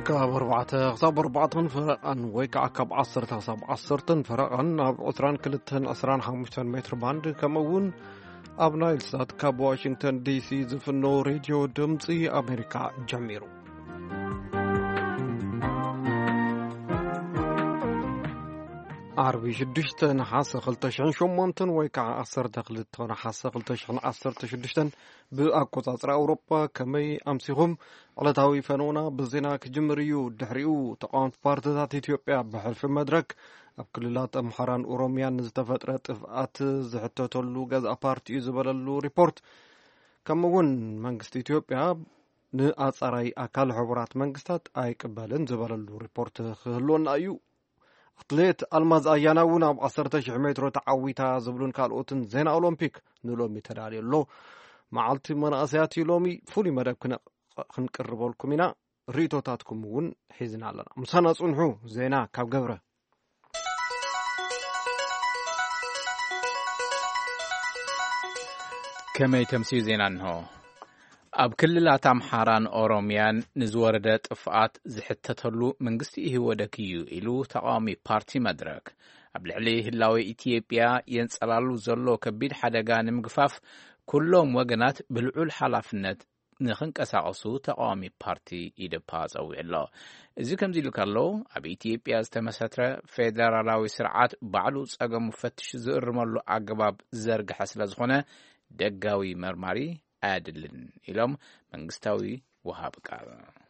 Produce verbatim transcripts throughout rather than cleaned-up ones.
كاب أربعة خصاب أربعة فرقان ويكع كاب عصر خصاب عصرتن فرقان عطران كلتن أسران حمشتن متر باند كمون أب نايل سات كاب واشنطن دي سي زفنو راديو دمصي أمريكا جميرو عربي شدشتن حاسة خلتشن شمونتن ويكع عصر دخلتن حاسة خلتشن عصر تشدشتن بأقوطاطر أوروبا كمي أمسيهم على تاوي فنونا بزينا كجمريو دحريو تقام بارتزات إثيوبيا بحلف المدرك أبكللات أمحران أوروميان نزتفترة طفقات زحتوتولو غاز أبارتي زباللو ريبورت كمون منغست إثيوبيا نأصاري أكال حبرات منغستات أي قبالن زباللو ريبورت خلون أيو أطليت الماز أياناونا بعصرة شح متر تعويتا زبلون كالوتن زين أولمبيك نلومي تدالي اللو معلتي مناسياتي لومي فولي مدب كنا خنقربو لكم هنا ريتوتاتكم ون حيزنا لنا مسانا صنحو زينا كاب قبره كما يتمسي زينا انه اب كللات امحاران اوروميان نزورده طفات زحتتلو منغستي هو دكيو ኢሉ ተቃዋሚ ፓርቲ መድረክ ኣብ ልዕሊ ህላዊ ኢትዮጵያ የንጸላሉ ዘሎ ከቢድ ሓደጋ ንምግፋፍ ኩሎም ወገናት ብልዑል ሓላፍነት ንኽንቀሳቀሱ ተቃዋሚ ፓርቲ ኢደፓ ጸውዕሎ እዚ ከምዚ ልካሎ ኣብ ኢትዮጵያ ዝተመሰረተ ፌደራላዊ ስርዓት ባዕሉ ጸገሙ ፈትሽ ዝእርመሉ ኣገባብ ዘርግሐ ስለ ዝኾነ ደጋዊ መርማሪ አያድልን ኢሎም መንግስታዊ ወሃብ ቃል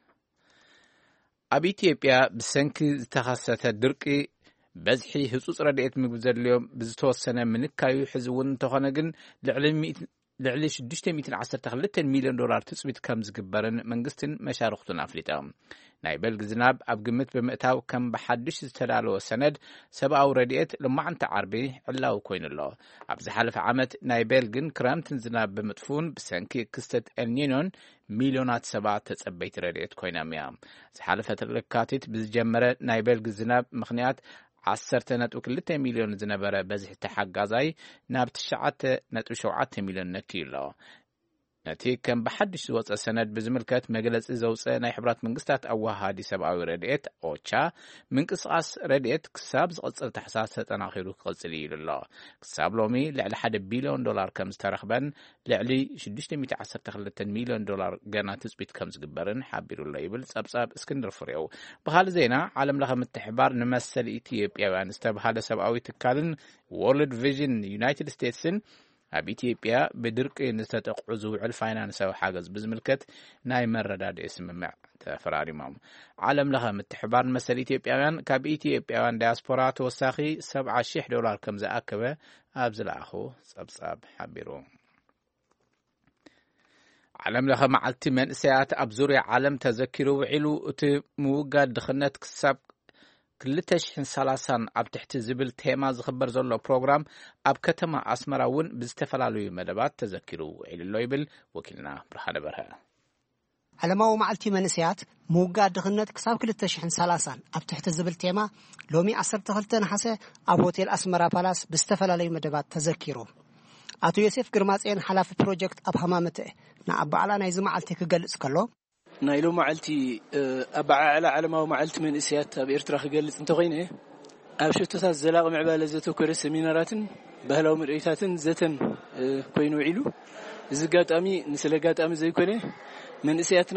ኣብ ኢትዮጵያ ብሰንኪ ዝተኸሰተ ድርቂ በዝሒ ህጹጽ ረድኤት ምግቢ ዘድልዮም ብዝተወሰነ ምንካዩ ሕዝውን ተኾነ ግን ልዕሊ ሽዱሽተ ሚእትን ዓሰርተ ክልተ ሚልዮን ዶላር ትጽቢት ከም ዝግበርን መንግስትን መሻርክቱን ኣፍሊጦም ናይ በልግ ዝናብ ኣብ ግምት ብምእታው ከም ብሓድሽ ዝተዳለወ ሰነድ ሰብኣዊ ረድኤት ልማዓንቲ ዓርቢ ዕላው ኮይኑሎ ኣብ ዝሓለፈ ዓመት ናይ በልግን ክረምትን ዝናብ ብምጥፉን ብሰንኪ ክስተት ኤልኒኖን ሚልዮናት ሰባት ተጸበይቲ ረድኤት ኮይኖም እዮም ዝሓለፈ ለካቲት ብዝጀመረ ናይ በልግ ዝናብ ምኽንያት عشرة نتو كلتا مليون زنبرة بزح تحقازاي ناب تشعات نتو شوعات مليون نكيلو نتي كان بحدش وصل سند بزملكات مجلس زوجة ناي حبرات من قصات أوها دي سبعة رديت أوتشا من قصاص رديت كساب زقصر تحساس تناخيرو قصلي لله كساب لومي لعلى حد بليون دولار كم استرخبن لعلي شدشت مية عشر تخلتن مليون دولار جانا تثبت كم زجبرن حابيرو الليبل سب سب اسكندر فريو بحال زينا عالم لها متحبار نمثل إثيوبيا وانستب هذا سبعة تكالن وورلد فيجن يونايتد ستيتسن ኣብ ኢትዮጵያ ብድርቂ ንዝተጠቕዑ ዝውዕል ፋይናንሳዊ ሓገዝ ብዝምልከት ናይ መረዳድኢ ስምምዕ ተፈራሪሞም ዓለም ለኸ ምትሕባር መሰል ኢትዮጵያውያን ካብ ኢትዮጵያውያን ዳያስፖራ ተወሳኺ ሰብዓ ሽሕ ዶላር ከም ዝኣከበ ኣብ ዝለኣኹ ጸብጻብ ሓቢሩ ዓለም ለኸ መዓልቲ መንእሰያት ኣብ ዙርያ ዓለም ተዘኪሩ ውዒሉ እቲ ምውጋድ ድኽነት ክሳብ ክልተ ሽሕን ሰላሳን ኣብ ትሕቲ ዝብል ቴማ ዝኽበር ዘሎ ፕሮግራም ኣብ ከተማ ኣስመራ እውን ብዝተፈላለዩ መደባት ተዘኪሩ ውዒሉ ይብል ወኪልና ብርሃነ በርሀ ዓለማዊ መዓልቲ መንእሰያት ምውጋድ ድኽነት ክሳብ ክልተ ሽሕን ሰላሳን ኣብ ትሕቲ ዝብል ቴማ ሎሚ ዓሰርተ ክልተ ነሓሰ ኣብ ሆቴል ኣስመራ ፓላስ ብዝተፈላለዩ መደባት ተዘኪሩ ኣቶ ዮሴፍ ግርማጽዮን ሓላፊ ፕሮጀክት ኣብ ሃማመተ ንኣብ በዓላ ናይዚ መዓልቲ ክገልጽ ከሎ ናይሎ መዓልቲ ኣበዓላ ዓለማዊ መዓልቲ መንእሰያት ኣብ ኤርትራ ክገልጽ እንተኾይነ ኣብ ሽቶታት ዘላቕ ምዕባለ ዘተኮረ ሰሚናራትን ባህላዊ ምርኢታትን ዘተን ኮይኑ ውዒሉ እዚ ጋጣሚ ንስለ ጋጣሚ ዘይኮነ መንእሰያትና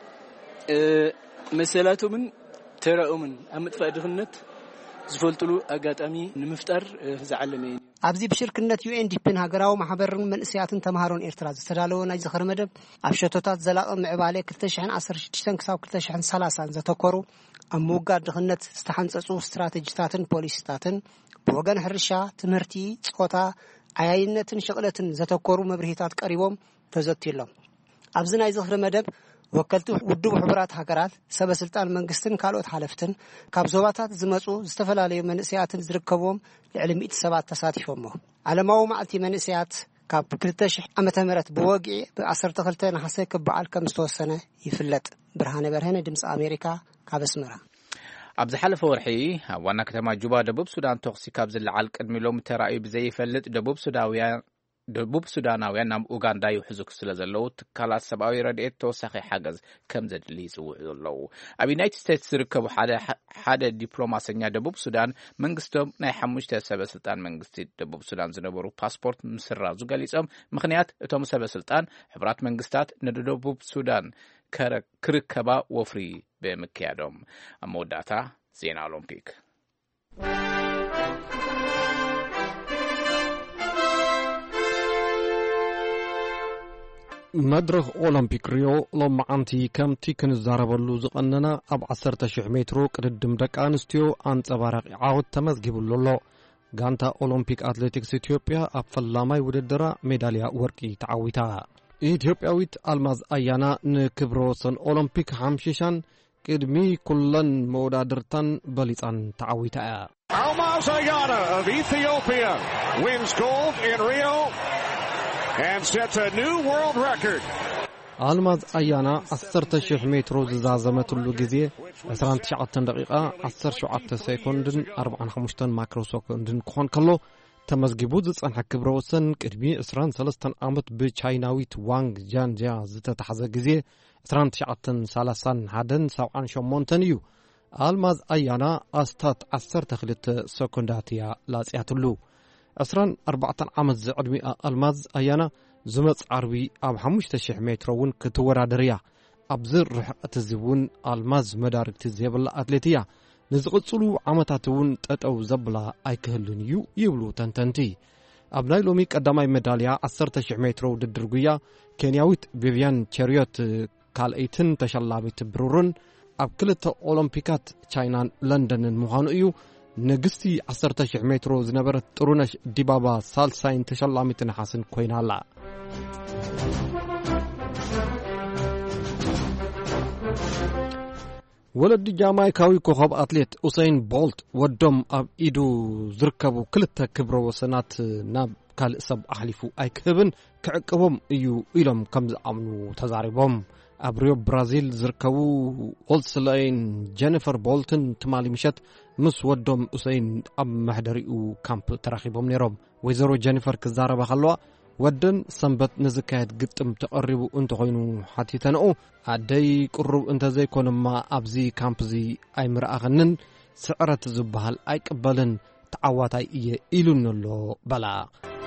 መሰላቶምን ተራኦምን ኣብ ምጥፋእ ድኽነት ዝፈልጥሉ ኣጋጣሚ ንምፍጣር ዝዓለመ እዩ ኣብዚ ብሽርክነት ዩኤንዲፒን ሃገራዊ ማሕበርን መንእሰያትን ተማሃሮን ኤርትራ ዝተዳለወ ናይ ዝኽሪ መደብ ኣብ ሸቶታት ዘላቕ ምዕባለ ክልተ ሽሕን ዓሰርተ ሽዱሽተ ክሳብ ክልተ ሽሕን ሰላሳን ዘተኮሩ ኣብ ምውጋድ ድኽነት ዝተሓንጸጹ ስትራቴጂታትን ፖሊሲታትን ብወገን ሕርሻ ትምህርቲ ጾታ ዓያይነትን ሸቕለትን ዘተኮሩ መብርሂታት ቀሪቦም ተዘቲሎም ኣብዚ ናይ ዝኽሪ መደብ ወከልቱ ውድብ ሕብራት ሃገራት ሰበስልጣን መንግስትን ካልኦት ሓለፍትን ካብ ዞባታት ዝመጹ ዝተፈላለዩ መንእሰያትን ዝርከብዎም ልዕሊ ሚእቲ ሰባት ተሳቲፎም ዓለማዊ መዓልቲ መንእሰያት ካብ ክልተ ሽሕ ዓመተ ምህረት ብወግዒ ብዓሰርተ ክልተ ነሓሰ ክበዓል ከም ዝተወሰነ ይፍለጥ ብርሃነ በርሀ ድምፂ ኣሜሪካ ካብ ኣስመራ ኣብ ዝሓለፈ ወርሒ ኣብ ዋና ከተማ ጁባ ደቡብ ሱዳን ተኽሲ ካብ ዝለዓል ቅድሚ ሎሚ ተራእዩ ብዘይፈልጥ ደቡብ ሱዳውያን ደቡብ ሱዳናውያን ናብ ኡጋንዳ ይሕዙ ስለ ዘለው ትካላት ሰብአዊ ረድኤት ተወሳኺ ሓገዝ ከም ዘድሊ ይጽውዑ ዘለው ኣብ ዩናይትድ ስቴትስ ዝርከቡ ሓደ ሓደ ዲፕሎማሰኛ ደቡብ ሱዳን መንግስቶም ናይ ሓሙሽተ ሰበስልጣን መንግስቲ ደቡብ ሱዳን ዝነበሩ ፓስፖርት ምስራዙ ገሊጾም ምኽንያት እቶም ሰበስልጣን ሕብራት መንግስታት ንደቡብ ሱዳን ክርከባ ወፍሪ ብምክያዶም ኣብ መወዳእታ ዜና ኦሎምፒክ مدرخ أولمبيك ريو لما عنتي كم تيكن الزاربلو زقننا أب عشرة شح مترو قدم دك أنستيو عن تبارك عاود تمزجب اللولو غانتا أولمبيك أتلتيكس إثيوبيا أب فلاماي وددرا ميداليا ورقي تعويتا إثيوبياويت ألماز أيانا نكبروسن أولمبيك حمشيشان قدمي كلن مودادرتان بليتان تعويتا Almaz Ayana of Ethiopia wins gold in Rio and sets a new world record. ألماز أيانا عشرة شح مترو زازمت اللو جزية عشرة تسعة دقيقة عشرة شعات سكوندن أربعة خمستن مايكرو سكوندن كون كله تمزجبوز عن حكبروسن كربي عشرة ثلاثة عامت بتشايناويت وانغ جان جا زت تحزق جزية عشرة تسعة ثلاثة هادن سبعة شمونتنيو ألماز أيانا أستات عشرة تخلت سكونداتيا لازياتلو عشرة أربعة عامت زعدمي ألماز أيانا زمت عربي أب حمشت شح مترون كتورا دريا أبزر رحقة الزبون ألماز مدارك تزيبلا أتلتيا نزغطلو عمتاتون تأو زبلا أيكهلون يو يبلو تنتنتي أبناي لوميك قدامي ميداليا عشرة شح مترو ددرقيا كينياويت بيفيان تشاريوت كالأيتن تشلابي تبرورن أب كلتا أولمبيكات تشاينان لندن مهانو إيو نجستي عشرة شح مترو زنبرت ترونش ديبابا سالساين تشلامي تنحسن كوينالا ولد جامايكاوي كوخب أتليت أوسين بولت ودم أب إيدو زركبو كلتا كبرو وسنات ناب كال سب أحلفو أي كهبن كعقبهم إيو إلم كمز أمنو تزاربهم أبريو برازيل زركبو أولسلاين جينيفر بولتن تمالي مشت مس ودم أوسين أب محدريو كامب تراخيبهم نيروم ويزرو جينيفر كزارة بخلوا ودن سنبت نزكايت قطم تقربو انت خوينو حتي تنقو عدي قرب انت زي كون ما ابزي كامبزي اي مرأغنن سعرة زبهال اي قبلن تعواتاي ايه إلون اللو بلا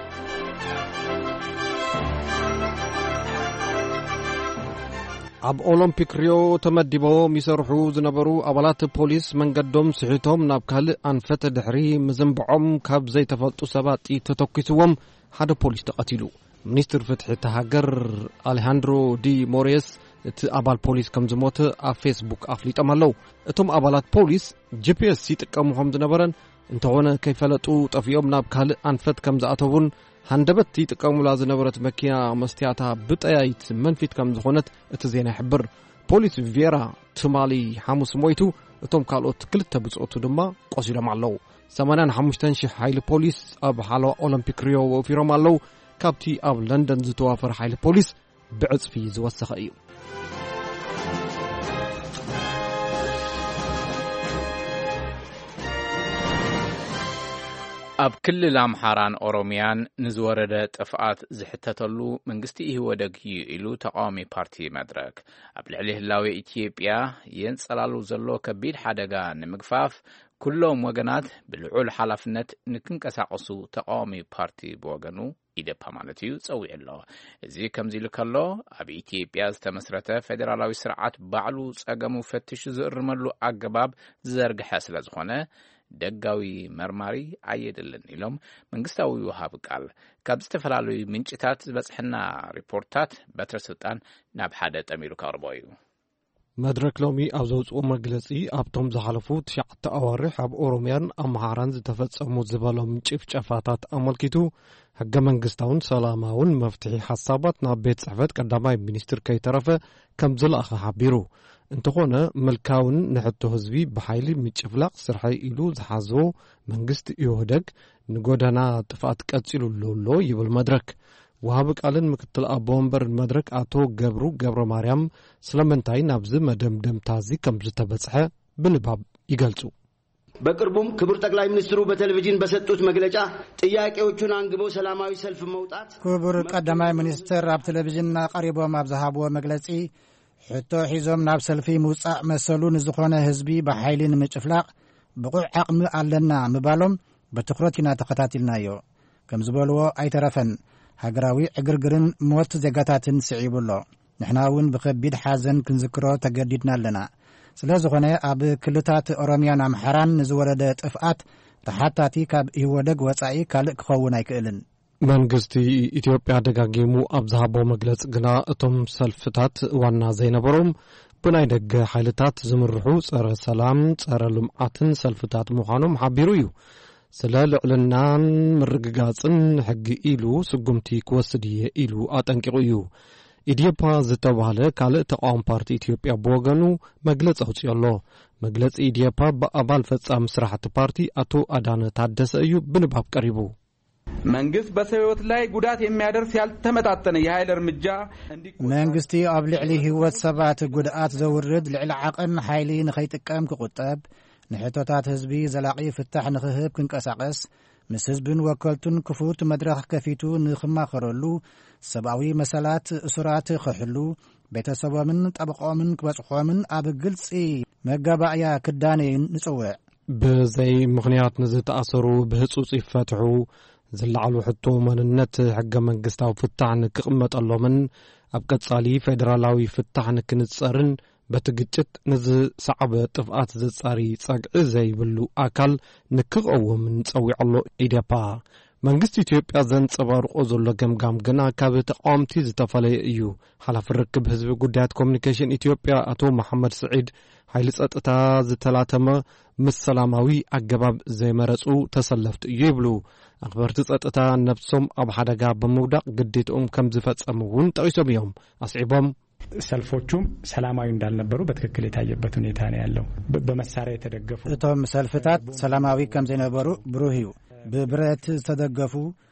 اب أولمبيك ريو تمدبو ميسرحو زنبرو أبالات بوليس من قدوم سحيتهم نابكال أنفت دحري مزنبعهم كاب زي تفلتو سبات اي تتوكسوهم هذا بوليس تقتلوا منستر فتح تهاجر أليهاندرو دي موريس أبال بوليس كم زموت على فيسبوك أفليت أمالو أتم أبالات بوليس جي بي إس سيت كم محمد نبرن أنت هنا كيف لتو تفيهم نابكال أنفت كم زاتون هندبت تيت كم لازم نبرت مكيا مستياتها بتأيت منفيت كم زخونت تزين حبر بوليس فيرا تمالي حمص مويتو أتم كالوت كل تبصقتو دما قصيرة معلو سمانان حمشتن شح حيل بوليس أب حلو أولمبيك ريو وفيرو معلو كابتي أب لندن زتوافر حيل بوليس بعز في زوسخ أيو أب كل الأمحاران أوروميان نزوردة طفقات زحتتلو منغستي إيهودك يإلو تقامي بارتي مدرك أب العليه اللاوي إثيوبيا ينصلالو زلو كبير حدقا نمقفاف كلهم وغنات بالعول حلفنت نكنكساقصو تقامي بارتي بوغنو إيدبا مالتيو تصوي الله زي كمزي لكالو أب إثيوبيا استمسرته فدرالاوي سرعات بعلو صقمو فتش زرملو أقباب زرق حاسل زخونه دقاوي مرماري عيدلن إلهم منغستاوي وهاب قال كاب استفلالوي منشتات بصحنا ريبورتات بتر سلطان ناب حدا تميرو كاربويو مدرك لومي أوزوز ومجلسي أبتم زحلفو تشعت أوارح أب أوروميان أمهاران زتفتصمو زبالهم شف شفاتات أمالكيتو هجا منغستاون سلاماون مفتحي حسابات نابيت صحفت قداماي مينستر كي طرفه كم زل أخا حبيرو انتقونا ملكاون نحطو هزبي بحايلي ميتشفلاق سرحي إلو زحازو منغست يوهدك نقودانا تفات كاتسيلو اللولو يبل مدرك وهابك ألن مكتل أبومبر المدرك آتو قبرو قبرو ماريام سلامنتاي نابز مدم دم تازي كم زتبسحة بنباب يقلسو በቅርቡም ክቡር ጠቅላይ ሚኒስትሩ በቴሌቪዥን በሰጡት መግለጫ ጥያቄዎቹን አንግበው ሰላማዊ ሰልፍ መውጣት ክቡር ቀዳማይ ሚኒስትር ኣብ ቴሌቪዥንና ቀሪቦም ኣብ ዝሃብዎ መግለጺ ሕቶ ሒዞም ናብ ሰልፊ ምውጻእ መሰሉ ንዝኾነ ህዝቢ ብሓይሊ ንምጭፍላቕ ብቑዕ ዓቕሚ ኣለና ምባሎም በትኩረት ኢና ተኸታቲልናዮ ከም ዝበልዎ ኣይተረፈን ሃገራዊ ዕግርግርን ሞት ዜጋታትን ስዒቡሎ ንሕና እውን ብከቢድ ሓዘን ክንዝክሮ ተገዲድና ኣለና ስለዝኾነ ኣብ ክልታት ኦሮሚያን ኣምሓራን ንዝወረደ ጥፍኣት ተሓታቲ ካብ ይወደግ ወጻኢ ካልእ ክኸውን ኣይክእልን መንግስቲ ኢትዮጵያ ደጋጊሙ ኣብ ዝሃቦ መግለጽ ግና እቶም ሰልፍታት ዋና ዘይነበሮም ብናይ ደገ ሓይልታት ዝምርሑ ጸረ ሰላም ጸረ ልምዓትን ሰልፍታት ምዃኖም ሓቢሩ እዩ ስለ ልዕልናን ምርግጋጽን ሕጊ ኢሉ ስጉምቲ ክወስድ እየ ኢሉ ኣጠንቂቑ እዩ ኢዴፓ ዝተባህለ ካልእ ተቃዋሚ ፓርቲ ኢትዮጵያ ብወገኑ መግለጽ ኣውፅኡ ኣሎ መግለጽ ኢዴፓ በአባል ፈጻሚ ስራሕቲ ፓርቲ አቶ አዳነ ታደሰ እዩ ብንባብ ቀሪቡ መንግስት በሰውት ላይ ጉዳት የሚያደርስ ያልተመጣጠነ የኃይል እርምጃ መንግስቲ ኣብ ልዕሊ ህይወት ሰባት ጉዳት ዘውርድ ልዕሊ ዓቅን ኃይሊ ንኸይጥቀም ክቁጠብ ንሕቶታት ህዝቢ ዘላቂ ፍታሕ ንኽህብ ክንቀሳቀስ ምስ ህዝብን ወከልቱን ክፉት መድረኽ ከፊቱ ንኽማኸረሉ ሰብኣዊ መሰላት እሱራት ክሕሉ ቤተሰቦምን ጠበቆምን ክበጽሖምን ኣብ ግልጺ መጋባእያ ክዳነይን ንጽውዕ ብዘይ ምኽንያት ንዝተኣሰሩ ብህጹጽ ይፈትሑ ዝለዓሉ ሕቶ መንነት ሕገ መንግስታዊ ፍታሕ ንክቕመጠሎምን ኣብ ቀጻሊ ፌደራላዊ ፍታሕ ንክንጸርን በትግጭት ንዝሰዓበ ጥፍኣት ዝጻሪ ጸግዒ ዘይብሉ ኣካል ንክቐውምን ጸዊዖሎ ኢዴፓ መንግስቲ ኢትዮጵያ ዘንጸባርቆ ዘሎ ገምጋም ግና ካብ ተቃዋምቲ ዝተፈለየ እዩ ሓላፊ ርክብ ህዝቢ ጉዳያት ኮሙኒኬሽን ኢትዮጵያ አቶ መሐመድ ስዒድ ኃይሊ ጸጥታ ዝተላተመ ምስ ሰላማዊ ኣገባብ ዘይመረጹ ተሰለፍቲ እዩ ይብሉ ኣኽበርቲ ጸጥታ ነፍሶም ኣብ ሓደጋ ብምውዳቕ ግዴትኦም ከም ዝፈጸሙ እውን ጠቂሶም እዮም አስዒቦም ሰልፎቹም ሰላማዊ እንዳልነበሩ በትክክል የታየበት ሁኔታ ነው ያለው በመሳሪያ የተደገፉ እቶም ሰልፍታት ሰላማዊ ከም ዘይነበሩ ብሩህ እዩ ብብረት ዝተደገፉ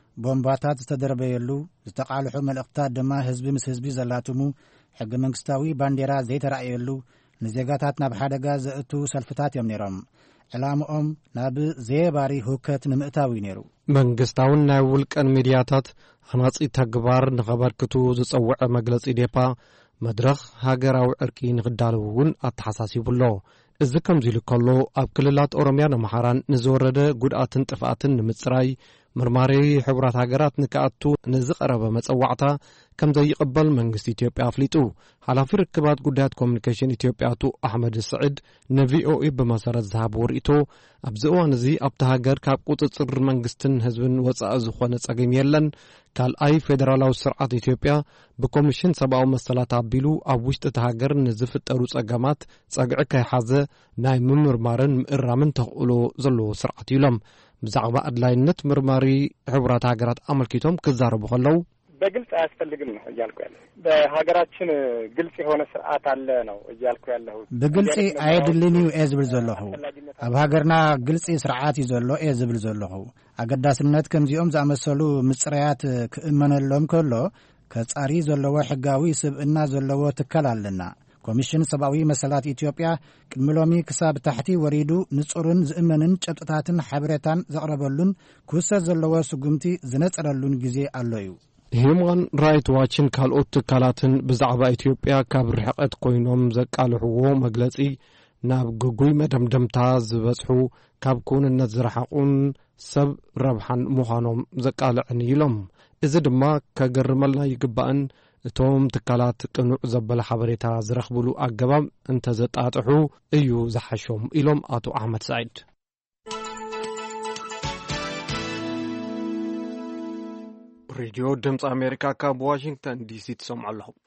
ቦምባታት ዝተደረበየሉ ዝተቃልሑ መልእኽታት ድማ ህዝቢ ምስ ህዝቢ ዘላትሙ ሕገ መንግስታዊ ባንዴራ ዘይተራእየሉ ንዜጋታት ናብ ሓደጋ ዘእቱ ሰልፍታት እዮም ነይሮም ዕላምኦም ናብ ዘየባሪ ሁከት ንምእታዊ ነይሩ መንግስታውን ናይ ውልቀን ሚድያታት ሓናጺ ተግባር ንኸበርክቱ ዝጸውዐ መግለጺ ኢዴፓ መድረኽ ሃገራዊ ዕርቂ ንኽዳለዉ እውን ኣተሓሳሲቡሎ እዚ ከምዚ ኢሉ ከሎ ኣብ ክልላት ኦሮሚያን ኣምሓራን ንዝወረደ ጉድኣትን ጥፍኣትን ንምጽራይ ምርማሪ ሕብራት ሃገራት ንክኣቱ ንዝቐረበ መጸዋዕታ ከም ዘይቕበል መንግስቲ ኢትዮጵያ ኣፍሊጡ ሓላፊ ርክባት ጉዳያት ኮሙኒኬሽን ኢትዮጵያ አቶ ኣሕመድ ስዕድ ንቪኦኤ ብመሰረት ዝሃብዎ ርእቶ ኣብዚ እዋን እዚ ኣብቲ ሃገር ካብ ቁፅፅር መንግስትን ህዝብን ወጻኢ ዝኾነ ጸገም የለን ካልኣይ ፌደራላዊ ስርዓት ኢትዮጵያ ብኮሚሽን ሰብኣዊ መሰላት ኣቢሉ ኣብ ውሽጢ እቲ ሃገር ንዝፍጠሩ ጸገማት ጸግዒ ከይሓዘ ናይ ምምርማርን ምእራምን ተኽእሎ ዘለዎ ስርዓት ኢሎም ብዛዕባ ኣድላይነት ምርማሪ ሕብራት ሃገራት አመልኪቶም ክዛረቡ ከለው በግልጽ አያስፈልግም ነው እያልኩ ያለው በሀገራችን ግልጽ የሆነ ስርዓት አለ ነው እያልኩ ያለው በግልጽ አይድልኒ እዝብል ዘለኹ ኣብ ሃገርና ግልጽ ስርዓት ይዘሎ እዝብል ዘለኹ አገዳስነት ከምዚኦም ዝኣመሰሉ ምጽራያት ክእመነሎም ከሎ ከጻሪ ዘለዎ ሕጋዊ ስብዕና ዘለዎ ትካል ኣለና ኮሚሽን ሰብኣዊ መሰላት ኢትዮጵያ ቅድሚሎሚ ክሳብ ታሕቲ ወሪዱ ንጹርን ዝእመንን ጨብጥታትን ሓበሬታን ዘቕረበሉን ክውሰድ ዘለዎ ስጉምቲ ዝነጸረሉን ግዜ ኣሎ እዩ ሂዩማን ራይት ዋችን ካልኦት ትካላትን ብዛዕባ ኢትዮጵያ ካብ ርሕቀት ኮይኖም ዘቃልሕዎ መግለጺ ናብ ጉጉይ መደምደምታ ዝበጽሑ ካብ ኩንነት ዝረሓቁን ሰብ ረብሓን ምዃኖም ዘቃልዕን ኢሎም እዚ ድማ ከገርመልና ይግባእን እቶም ትካላት ቅኑዕ ዘበለ ሓበሬታ ዝረኽብሉ ኣገባብ እንተዘጣጥሑ እዩ ዝሓሾም ኢሎም አቶ ኣሕመድ ሰዒድ ሬዲዮ ድምፂ ኣሜሪካ ካብ ዋሽንግተን ዲሲ ትሰምዑ ኣለኹም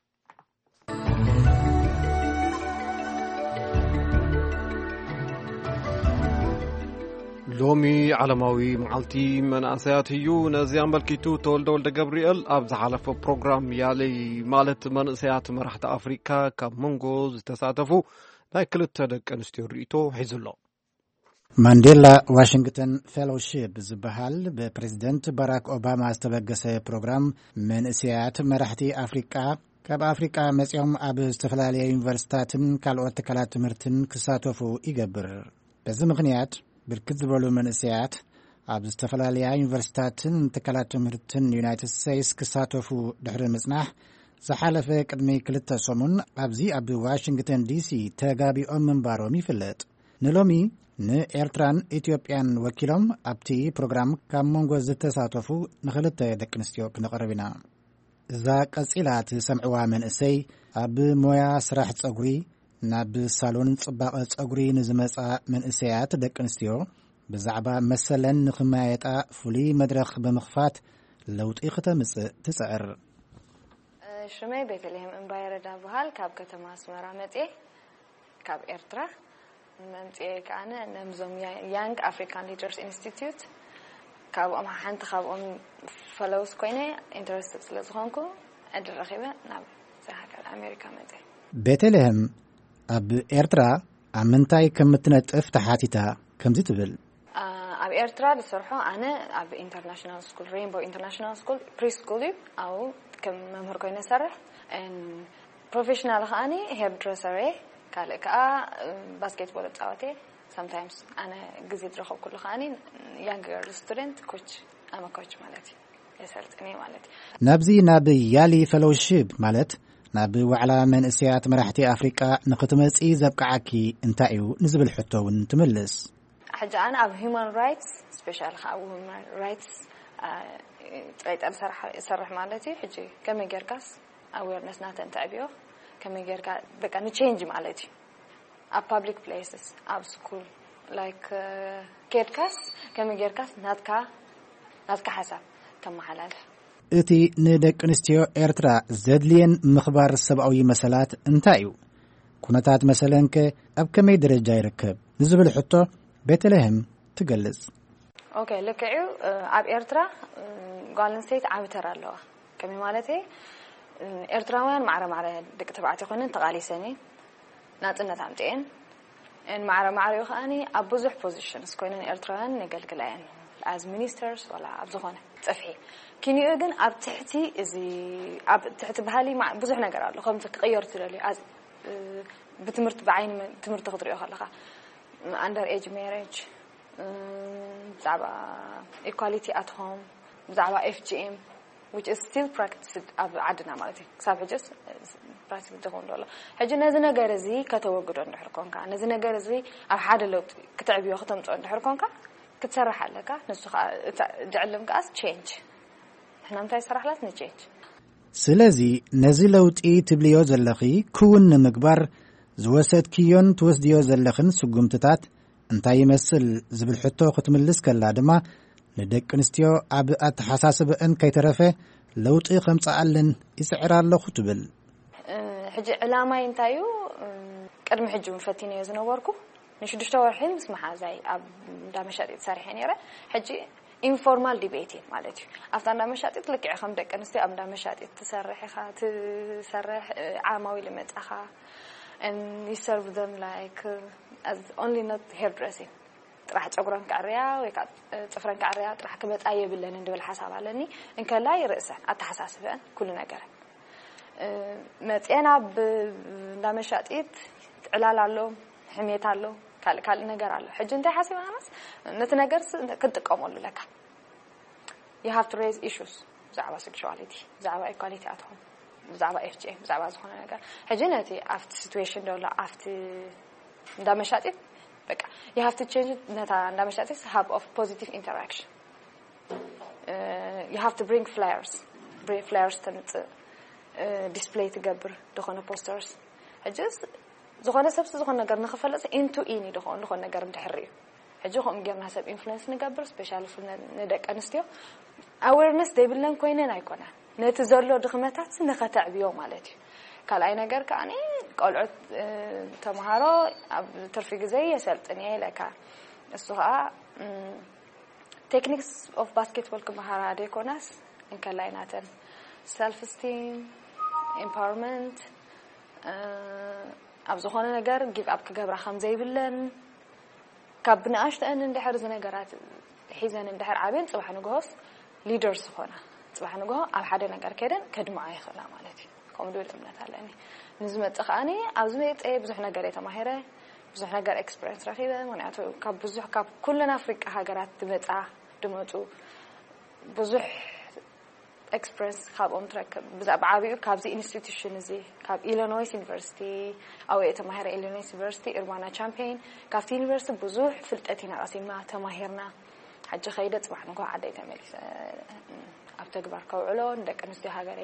ሎሚ ዓለማዊ መዓልቲ መናእሰያት እዩ ነዚ ኣመልኪቱ ተወልደ ወልደ ገብርኤል ኣብ ዝሓለፈ ፕሮግራም ያለይ ማለት መንእሰያት መራሕቲ ኣፍሪካ ካብ መንጎ ዝተሳተፉ ናይ ክልተ ደቂ ኣንስትዮ ርእቶ ሒዙሎ ማንዴላ ዋሽንግተን ፌሎውሺፕ ዝበሃል ብፕሬዚደንት ባራክ ኦባማ ዝተበገሰ ፕሮግራም መንእሰያት መራሕቲ ኣፍሪካ ካብ ኣፍሪካ መጺኦም ኣብ ዝተፈላለየ ዩኒቨርሲታትን ካልኦት ትካላት ትምህርትን ክሳተፉ ይገብር በዚ ምኽንያት ብርክት ዝበሉ መንእሰያት ኣብ ዝተፈላለዩ ዩኒቨርሲቲታትን ትካላት ትምህርትን ዩናይትድ ስቴትስ ክሳተፉ ድሕሪ ምጽናሕ ዝሓለፈ ቅድሚ ክልተ ሰሙን ኣብዚ ኣብ ዋሽንግተን ዲሲ ተጋቢኦም ምንባሮም ይፍለጥ። ንሎሚ ንኤርትራን ኢትዮጵያን ወኪሎም ኣብቲ ፕሮግራም ካብ መንጎ ዝተሳተፉ ንኽልተ ደቂ ኣንስትዮ ክነቕርብ ኢና። እዛ ቀጺላ ትሰምዕዋ መንእሰይ ኣብ ሞያ ስራሕ ጸጉሪ ናብ ሳሎን ጽባቐ ጸጉሪ ንዝመጻ መንእሰያት ደቂ ኣንስትዮ ብዛዕባ መሰለን ንኽማየጣ ፍሉይ መድረኽ ብምኽፋት ለውጢ ከተምጽእ ትጽዕር። ሽመይ ቤተልሔም እምባይረዳ በሃል ካብ ከተማ አስመራ መጽ ካብ ኤርትራ መምጽ ከአነ ነምዞም ያንግ አፍሪካን ሊደርስ ኢንስቲትዩት ካብኦም ሓንቲ ካብኦም ፈሎውስ ኮይነ ኢንተረስትድ ስለዝኾንኩ እድረኺበ ናብ ሃገር ኣሜሪካ መጽ። ቤተልሔም ኣብ ኤርትራ ኣብ ምንታይ ከም እትነጥፍ ተሓቲታ ከምዚ ትብል። ኣብ ኤርትራ ዝሰርሖ ኣነ ኣብ ኢንተርናሽናል ስኩል ሬንቦ ኢንተርናሽናል ስኩል ፕሪስኩል ኣው ከም መምህር ኮይነ ሰርሕ en professional khani hairdresser kale ka basketball ጻወቴ sometimes ana giዜ ድረኸው ኩሉ khani young girl student coach am a coach ማለት የሰርጥኔ ማለት ናብዚ ናብ ያሊ fellowship ማለት ናብ ዋዕላ መንእሰያት መራሕቲ ኣፍሪቃ ንኽትመጺ ዘብቃዓኪ እንታይ እዩ ንዝብል ሕቶውን ትመልስ። ሕጂ ኣነ ኣብ human rights special ካብ human rights ጥራይጠር ሰርሕ ማለት እዩ። ሕጂ ከመይ ጌርካስ awareness ናተን ተዕብዮ ከመይ ጌርካ በቃ ንቼንጅ ማለት እዩ። ኣብ public places ኣብ school like ኬድካስ ከመይ ጌርካስ ናትካ ናትካ ሓሳብ ተመሓላልፍ። እቲ ንደቂ ኣንስትዮ ኤርትራ ዘድልየን ምኽባር ሰብኣዊ መሰላት እንታይ እዩ? ኩነታት መሰለንከ ኣብ ከመይ ደረጃ ይርከብ ንዝብል ሕቶ ቤተልሔም ትገልጽ። ኦኬ ለከዩ ኣብ ኤርትራ ጓል ኣንስተይቲ ዓቢ ተራ ኣለዋ። ከመይ ማለት እዩ? ኤርትራውያን ማዕረ ማዕረ ደቂ ተባዕትዮ ኮይነን ተቓሊሰን ናጽነት ኣምጥየን en ማዕረ ማዕረ ይኸኣኒ ኣብ ብዙሕ ፖዚሽንስ ኮይነን ኤርትራውያን ነገልግላየን as ministers ወላ ኣብ ዝኾነ ጽፍሒ ክንዩ ግን ኣብ ትሕቲ እዚ ኣብ ትሕቲ ባህሊ ብዙሕ ነገር ኣሎ ከምዚ ክቕየር ትደልዩ as ብትምህርቲ ብዓይኒ ትምህርቲ ክትሪኦ ከለኻ under age marriage ብዛዕባ equality at home ብዛዕባ F G M which is still practiced ኣብ ዓድና ማለት እዩ ክሳብ ሕጂስ practice ዝኾን ዘሎ ሕጂ ነዚ ነገር እዚ ከተወግዶ እንድሕር ኮንካ ነዚ ነገር እዚ ኣብ ሓደ ለውጢ ክትዕብዮ ከተምፅኦ እንድሕር ኮንካ ክትሰርሕ ኣለካ ንሱ ድዕልምካስ change ሕና እንታይ ሰራሕላት ንቼንጅ ስለዚ ነዚ ለውጢ ትብልዮ ዘለኺ ክውን ንምግባር ዝወሰድክዮን ትወስድዮ ዘለኽን ስጉምትታት እንታይ ይመስል ዝብል ሕቶ ክትምልስ ከላ ድማ ንደቂ ኣንስትዮ ኣብ ኣተሓሳስበአን ከይተረፈ ለውጢ ከምፃኣለን ይስዕር ኣለኹ ትብል። ሕጂ ዕላማይ እንታይ እዩ? ቅድሚ ሕጂ ፈቲነዮ ዝነበርኩ ንሽዱሽተ ወርሒ ምስ መሓዛይ ኣብ እንዳመሻጢት ሰሪሐ ነይረ። ሕጂ ኢንፎርማል ዲቤት ማለት እዩ ኣብታ እንዳመሻጢት ልክዕ ከም ደቂ ኣንስትዮ ኣብ እንዳመሻጢት ትሰርሕ ኢኻ ትሰርሕ ዓማዊ ልመጻኻ and you serve them like uh, as only not hairdressing ጥራሕ ጸጉረን ካርያ ወይ ካ ጽፍረን ካርያ ጥራሕ ከመጣ የብለን እንደብል ሓሳብ ኣለኒ እንከላይ ርእሰን ኣተሓሳስበን ኩሉ ነገር መጽና እንዳመሻጢት ዕላል ኣሎ ሕሜት ኣሎ ካል ካል ነገር ኣሎ ሕጂ እንታይ ሓሲባናስ ነቲ ነገር ክትጥቀመሉ ለካ you have to raise issues ብዛዕባ sexuality ብዛዕባ equality at home ብዛዕባ F G M ብዛዕባ ዝኾነ ነገር ሕጂ ነቲ after situation ደውላ after እንዳመሻጢት በቃ you have to change ነታ እንዳመሻጢት have of positive interaction uh, you have to bring flyers bring flyers ተምጽ display ትገብር ዝኾነ posters ሕጂ ዝኾነ ሰብስ ዝኾነ ነገር ንኽፈለጽ into in ይደኾን ዝኾነ ነገር እንድሕር እዩ ሕጂ ኸም ጌርና ሰብ ኢንፍሉዌንስ ንገብር ስፔሻሊ ንደቂ ኣንስትዮ awareness ደይብለን ኮይነን ኣይኮናን ነቲ ዘሎ ድኽመታት ንኸተዕብዮ ማለት እዩ ካልኣይ ነገር ከኣኒ ቆልዑት ተምሃሮ ኣብ ትርፊ ግዜ የሰልጥን እየ ኢለካ እሱ ከዓ ቴክኒክስ ኦፍ ባስኬትቦል ክመሃራ ደይኮናስ እንከላይ ናተን ሰልፍ ስቲም ኤምፓወርመንት ኣብ ዝኾነ ነገር ጊቭ ኣፕ ክገብራ ከም ዘይብለን ካብ ንኣሽተአን እንድሕር ዝነገራት ሒዘን እንድሕር ዓብን ጽባሕ ንግሆስ ሊደርስ ኾና ጽባሕ ንግሆ ኣብ ሓደ ነገር ከደን ከድምዓ ይኽእላ ማለት እዩ ከምኡ ድብል እምነት ኣለኒ ንዝመጽእ ከኣኒ ኣብዚ መጽአ ብዙሕ ነገር የተማሂረ ብዙሕ ነገር ኤክስፒሪየንስ ረኺበ ምክንያቱ ካብ ብዙሕ ካብ ኩለን ኣፍሪቃ ሃገራት ትመጻ ድመጹ ብዙሕ ኤክስፒሪየንስ ካብኦም ትረክብ ብዛዕባ ዓብዩ ካብዚ ኢንስቲትዩሽን እዚ ካብ ኢሊኖይስ ዩኒቨርሲቲ ኣው የተማሃረ ኢሊኖይስ ዩኒቨርሲቲ እርባና ቻምፒየን ካብቲ ዩኒቨርሲቲ ብዙሕ ፍልጠት ኢና ቀሲምና ተማሂርና حج خيدة صباح نقول عدي تمليس أبتكبر كوعلو ندك نستي هاجري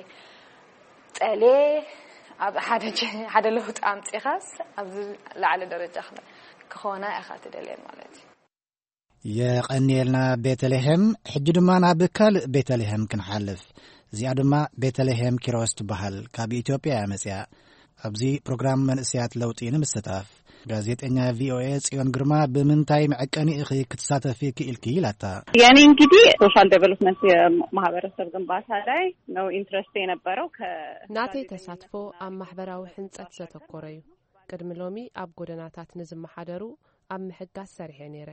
عليه أب حدا حدا له طعم تخاص أب لعلى درجة خلا كخونا أخذت دليل مالتي يا قنيلنا بيتلهم حج ما نابكال بيتلهم كنحلف زيادة ما بيتلهم كيروست بحال كابي إثيوبيا مسيا أبزي برنامج من سيات لوطين مستطاف ጋዜጠኛ ቪኦኤ ጽዮን ግርማ በመንታይ ማዕቀኒ እኺ ክትሳተፊ ክኢልኪ ይላታ ያኔ እንግዲህ ሶሻል ዴቨሎፕመንት የማህበረሰብ ግንባታ ላይ ነው ኢንትረስት የነበረው ከናቴ ተሳትፎ ኣብ ማህበራዊ ህንጸት ዘተኮረዩ ቅድሚ ሎሚ ኣብ ጎደናታት ንዝመሓደሩ ኣብ ምሕጋዝ ሰሪሐ ነይረ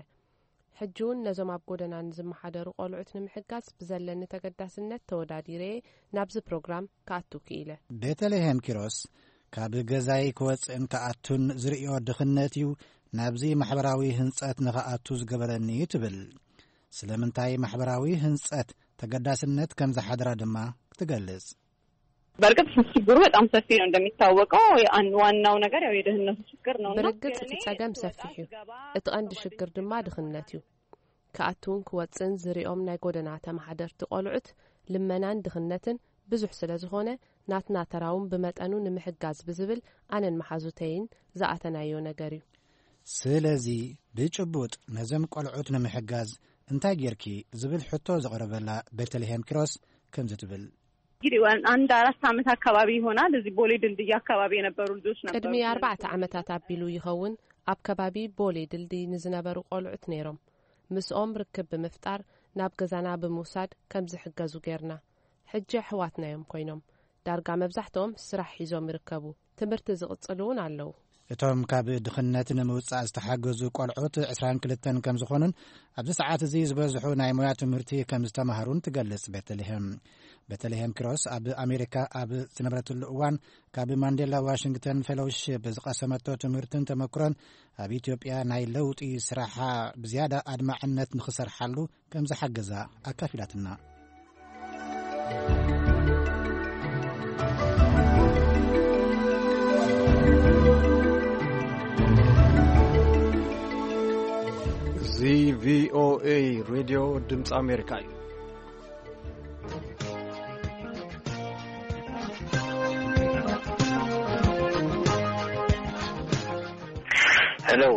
ሕጁን ነዞም ኣብ ጎደና ንዝመሓደሩ ቆልዑት ንምሕጋዝ ብዘለኒ ተገዳስነት ተወዳዲረ ናብዚ ፕሮግራም ካቱ ክኢለ ቤተልሔም ኪሮስ ካብ ገዛይ ክወፅን ከኣቱን ዝርእዮ ድኽነትዩ ናብዚ ማሕበራዊ ህንጸት ንኸኣቱ ዝገበረኒ ትብል ስለምንታይ ማሕበራዊ ህንጸት ተገዳስነት ከም ዝሓድራ ድማ ትገልጽ በርግጥ ችግሩ በጣም ሰፊ ነው እንደሚታወቀው ዋናው ነገር ያው የድህነቱ ችግር ነው በርግጥ ጸገም ሰፊ እዩ እቲ ቀንዲ ችግር ድማ ድኽነትዩ ከኣቱን ክወፅን ዝርእዮም ናይ ጎደና ተማሓደርቲ ቆልዑት ልመናን ድኽነትን ብዙሕ ስለ ዝኾነ ናትና ተራውን በመጠኑ ንምሕጋዝ ብዝብል ኣነን መሓዙተይን ዘኣተናዮ ነገር እዩ ስለዚ ብጭቡጥ ነዘም ቆልዑት ንምሕጋዝ እንታይ ጌርኪ ዝብል ሕቶ ዘቕረበላ ቤተልሔም ኪሮስ ከም ዝትብል እንግዲህ አንድ አራት ዓመት አካባቢ ይሆናል እዚህ ቦሌ ድልድይ አካባቢ የነበሩ ልጆች ነበሩ ቅድሚ አርባዕተ ዓመታት አቢሉ ይኸውን ኣብ ከባቢ ቦሌ ድልድይ ንዝነበሩ ቆልዑት ነይሮም ምስኦም ርክብ ብምፍጣር ናብ ገዛና ብምውሳድ ከም ዝሕገዙ ጌርና ሕጂ ሕዋትናዮም ኮይኖም ዳርጋ መብዛሕቶም ስራሕ ሒዞም ይርከቡ ትምህርቲ ዝቕጽሉን ኣለው እቶም ካብ ድኽነት ንምውጻእ ዝተሓገዙ ቆልዑት عشرين وكلتين ከም ዝኾኑን ኣብዚ ሰዓት እዚ ዝበዝሑ ናይ ሞያ ትምህርቲ ከም ዝተማሃሩን ትገልጽ ቤተልሔም ቤተልሔም ኪሮስ ኣብ ኣሜሪካ ኣብ ዝነበረትሉ እዋን ካብ ማንዴላ ዋሽንግተን ፌሎውሺፕ ዝቀሰመቶ ትምህርትን ተመክሮን ኣብ ኢትዮጵያ ናይ ለውጢ ስራሓ ብዝያዳ ኣድማዕነት ንኽሰርሓሉ ከም ዝሓገዛ ኣካፊላትና زي في او اي راديو دمص امريكا هلو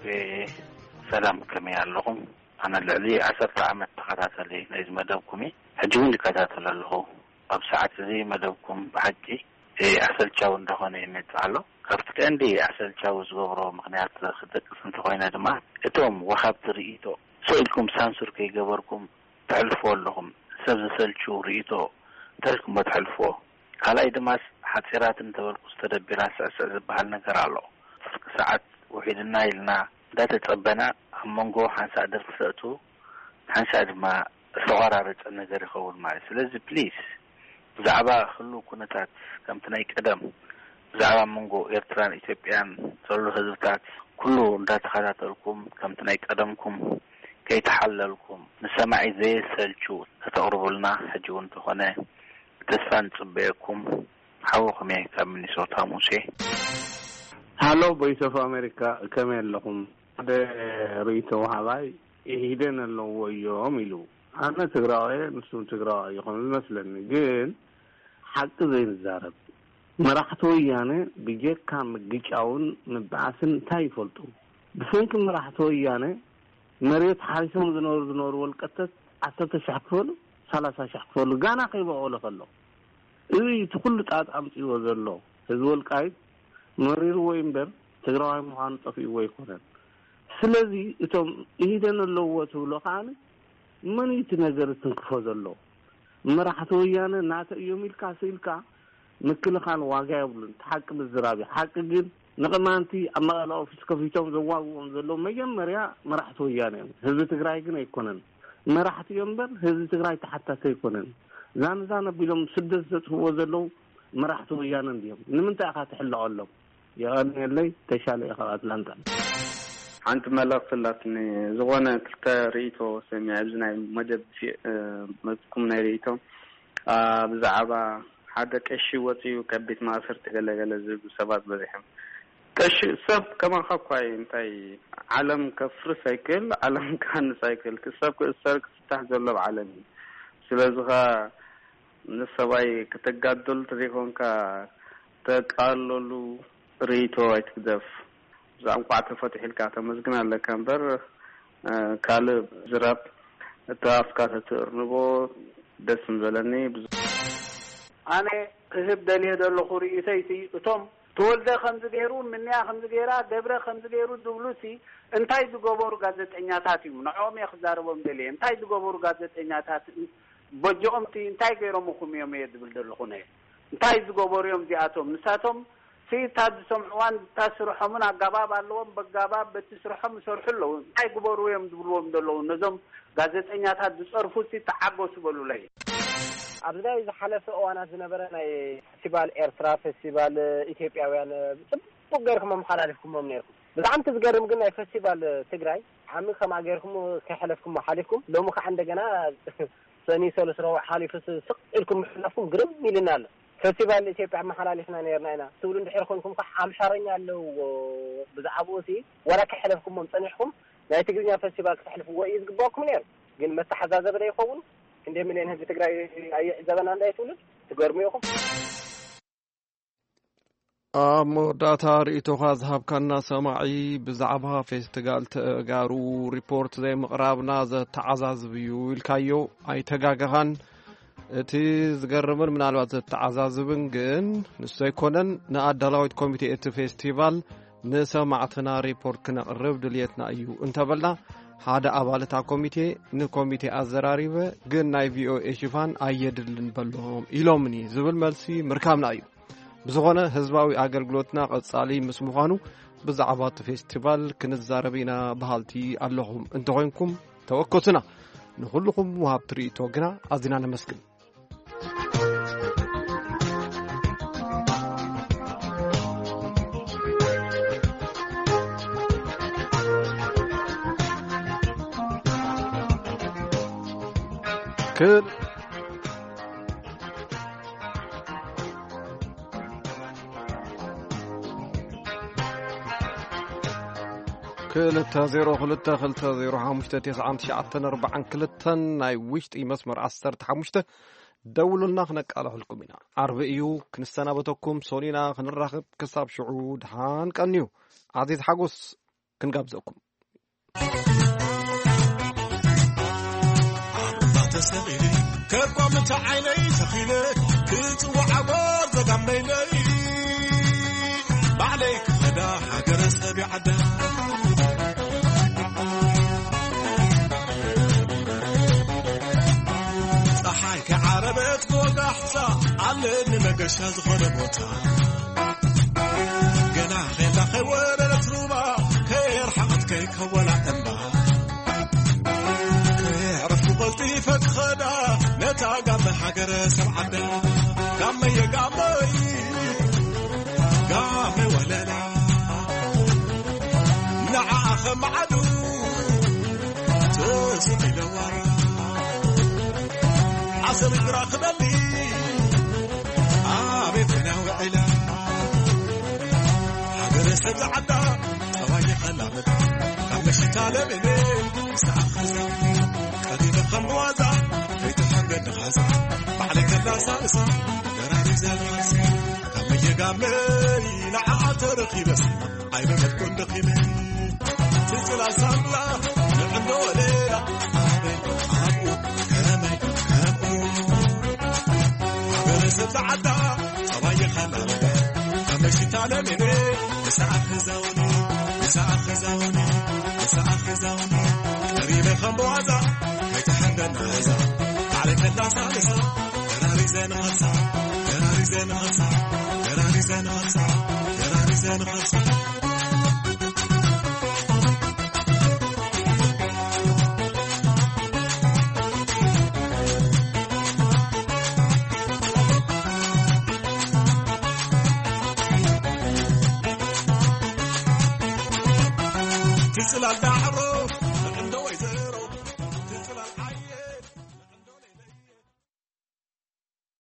سلام كم يالله انا اللي عشرة عامات تخراتلي نايز مدوكمي حجون لكاتاتل له اب ساعات زي مدوكم بحجي اي اصل تشاو እንደሆነ ይመጣሉ ከፍት እንዲ አሰል ቻው ዝገብሮ ምክንያት ክደቅስ እንትኾይና ድማ እቶም ወሃብቲ ርኢቶ ሰልኩም ሳንሱር ከይገበርኩም ተሕልፎ ኣለኹም ሰብ ዝሰልቹ ርኢቶ ተልኩም ተሕልፎ ካላይ ድማ ሓፂራትን ተበልኩ ዝተደቢራ ስዕስዕ ዝበሃል ነገር ኣሎ ሰዓት ወሒድና ኢልና እንዳተጸበና ኣብ መንጎ ሓንሳ ደርሰቱ ሓንሳ ድማ ተቆራረፀ ነገር ይኸውን ማለት ስለዚህ ፕሊዝ ብዛዕባ ክሉ ኩነታት ከምቲ ናይ ቀደም ብዛዕባ መንጎ ኤርትራን ኢትዮጵያን ዘሎ ህዝብታት ኩሉ እንዳተኸታተልኩም ከምቲ ናይ ቀደምኩም ከይተሓለልኩም ንሰማዒ ዘይሰልቹ ተተቕርቡልና ሕጂ እውን ተኾነ ተስፋን ጽበየኩም ሓወኹም እየ ካብ ሚኒሶታ ሙሴ ሃሎ ቮይስ ኦፍ አሜሪካ ከመይ ኣለኹም ሓደ ርኢቶ ወሃባይ ይሄደን ኣለዎ እዮም ኢሉ ኣነ ትግራዋይ ንሱም ትግራዋይ ይኹን ዝመስለኒ ግን ሓቂ ዘይንዛረብ መራሕቲ ወያነ ብጀካ ምግጫውን ምብዓስን እንታይ ይፈልጡ ብሰንኪ መራሕቲ ወያነ መሬት ሓሪሶም ዝነበሩ ዝነበሩ ወልቀተት عشرة ሺህ ክፈሉ ሰላሳ ሺህ ክፈሉ ጋና ከይበቆሎ ከሎ እዚ ትኩሉ ጣጥ ኣምፂዎ ዘሎ ህዝቢ ወልቃይት መሪር ወይ እምበር ትግራዋይ ምዃኑ ጠፊእዎ ይኮነን ስለዚ እቶም ይሄደን ኣለዎ ትብሎ ኸዓነ መን ይቲ ነገር ትንክፎ ዘሎ መራሕቲ ወያነ ናተ እዮም ኢልካ ስኢልካ ምክልኻን ዋጋ ይብሉን ተሓቂ ብዝራቢ ሓቂ ግን ንቕማንቲ ኣመቓላ ኦፊስ ከፊቶም ዘዋግዎም ዘሎ መጀመርያ መራሕቲ ወያነ እዮም ህዝቢ ትግራይ ግን ኣይኮነን መራሕቲ እዮም እምበር ህዝቢ ትግራይ ተሓታተ ኣይኮነን ዛንዛን ኣቢሎም ስደት ዘጥፍዎ ዘለዉ መራሕቲ ወያነ እንዲዮም ንምንታይ ኢኻ ትሕልቐሎም يغني لي تشالي أتلانتا عند ملك فلاتني زوانا كلتا ريتو سمع زنا مدب في مدكم نريتو بزعبا هذا كشي وتي وكبت ما صرت قال قال زب سبات بزحم كشي سب كمان خقاي انتي عالم كفر سايكل عالم كان سايكل كسب كسر تحزل بعالمي سلازغا نسباي كتقادل تريكون كا تقاللو ريتو ايتكدف زعم قاعد فتح الكاته مزقنا لكامبر كالب زراب تافكات ترنبو دسم زلني أنا هب دليل دلو خريسيتي توم تولد خمس غيرون مني خمس غيرات دبره خمس غيرون دبلوسي انتاي دغبور ጋዜጠኛታት ይምናኦም يخزاربم دلي انتاي دغبور ጋዜጠኛታት بجومتي انتاي غيرهم خميم يدبل دلو خنه انتاي دغبور يوم دياتهم نساتهم في تاد سمعوان تسرحهم አጋባብ አለውም በጋባብ በትስርحም ሰርحلو انتاي غبورو يوم دبلوم دلو نزم ጋዜጠኛታት ዝጽርፉ ሲተዓገሱ በሉ ላይ አብዛይ ዘሐለፈ ኦዋናት ዝነበረና ፌስቲቫል ኤርትራ ፌስቲቫል ኢትዮጵያውያን ጽቡቅ ገርኩም መሐላለፍኩም ምንርኩም በጣም ተዝገርም ግን ፌስቲቫል ትግራይ አም ከማገርኩም ከሐለፍኩም መሐለፍኩም ሎሙ ከአንደገና ሰኒ ሰለስሮ ሐሊፍስ ስቅልኩም መሐለፍኩም ግርም ይልናል ፌስቲቫል ኢትዮጵያ መሐላለፍና ነርናና ትውል እንድሕርኩምኩም ከአምሻረኛ አለው በዛዓቦሲ ወራ ከሐለፍኩም መምጽንሕኩም ናይ ትግርኛ ፌስቲቫል ከተሐልፉ ወይ ይዝግባኩም ነር ግን መተሐዛዘብ ላይ ይኸውን እንደምን እነ ትግራይ አይ ዘበና እንዳይትውልድ ትገርሙይኩም ام داتا ريتو خازهاب كان سماعي بزعبها فيستقال تقارو ريبورت زي مقرابنا ذا تعزاز بيو الكايو اي تقاقهان تي زقرمن من الوقت تعزاز بنجن نسو يكونن نقدلاويت كوميتي ات فيستيفال نسمعتنا ريبورت كنا قرب دليتنا ايو انتبلنا هذا أبالة كوميتي نكوميتي أزراريبه جن ناي في أو إشفان أيدلن بلهم إلومني زبل مرسي مركامنا أيو بزغنا هزباوي أجرجلوتنا قد صالي مسموخانو بزعبات فيستيفال كنزاربينا بحالتي اللهم انتوينكم توكتنا نخلكم وهابتري توقنا أزينانا مسكن كل كل تزيرو خلته خلته زيرو حمشته تسعة تسعة أربعة كلتن ناي وشت إي مسمر عسرت حمشته دولوا لنا خنق على حلكمنا عربيو كنستنا بتوكم سولينا خنرخب كساب شعود هان كنيو عزيز حقوس كنقابزكم تسغيلي كرقم تعيني سخيلك كنت وعبار زقميني بعليك غدا حجر سبي عدا صحايك عربت فوق احسا علمني مقشا زغر موتا قناخي لخي ورنت روما كير حقت كيك ولا انبا قلتي فكخنا نتاقم حقر سبعنا قامي قامي قامي ولا لا نعاخ معدو تسقي لورا عصر قراخ بلي عابتنا وعلا حقر سبعنا طواي خلامت قامشي تالبني سأخزا قديم خموازا فيت حقد غازا بعلك اللاساسا قراري زال غازا قامي قامي لعاة رخيبس عيب متكون دقيمي تزلا ساملا نعنو ليلة آمين آمو كرامي كرامو برسل زعدا صبايا خلالة قامشي تالميني نساء خزاوني نساء خزاوني نساء خزاوني قريب خموازا يتحدث هذا عليك الناس عليها قراري زين غصا قراري زين غصا قراري زين غصا قراري زين غصا تولى